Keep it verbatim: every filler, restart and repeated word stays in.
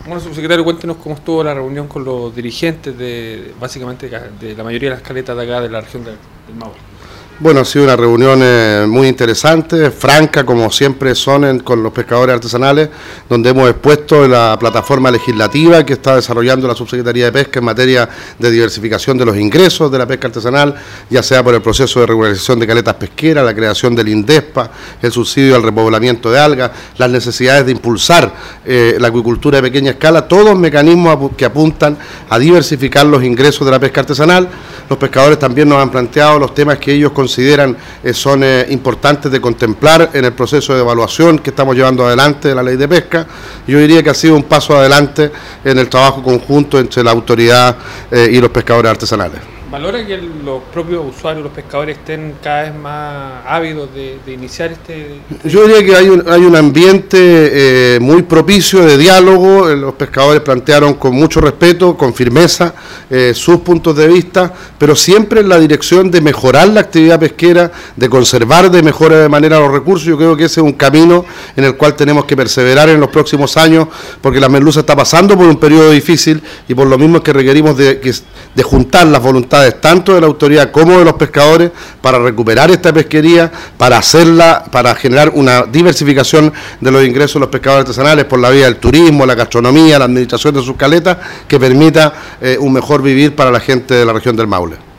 Bueno, subsecretario, cuéntenos cómo estuvo la reunión con los dirigentes de, básicamente, de la mayoría de las caletas de acá de la región del, del Maule. Bueno, ha sido una reunión eh, muy interesante, franca, como siempre son en, con los pescadores artesanales, donde hemos expuesto la plataforma legislativa que está desarrollando la Subsecretaría de Pesca en materia de diversificación de los ingresos de la pesca artesanal, ya sea por el proceso de regularización de caletas pesqueras, la creación del INDESPA, el subsidio al repoblamiento de algas, las necesidades de impulsar eh, la acuicultura de pequeña escala, todos mecanismos que apuntan a diversificar los ingresos de la pesca artesanal. Los pescadores también nos han planteado los temas que ellos consideran eh, son eh, importantes de contemplar en el proceso de evaluación que estamos llevando adelante de la ley de pesca. Yo diría que ha sido un paso adelante en el trabajo conjunto entre la autoridad eh, y los pescadores artesanales. ¿Valora que los propios usuarios, los pescadores, estén cada vez más ávidos de, de iniciar este, este...? Yo diría que hay un, hay un ambiente eh, muy propicio de diálogo. Los pescadores plantearon con mucho respeto, con firmeza, eh, sus puntos de vista, pero siempre en la dirección de mejorar la actividad pesquera, de conservar de mejor manera los recursos. Yo creo que ese es un camino en el cual tenemos que perseverar en los próximos años, porque la merluza está pasando por un periodo difícil y por lo mismo es que requerimos de, de juntar las voluntades tanto de la autoridad como de los pescadores para recuperar esta pesquería, para hacerla, para generar una diversificación de los ingresos de los pescadores artesanales por la vía del turismo, la gastronomía, la administración de sus caletas, que permita eh, un mejor vivir para la gente de la región del Maule.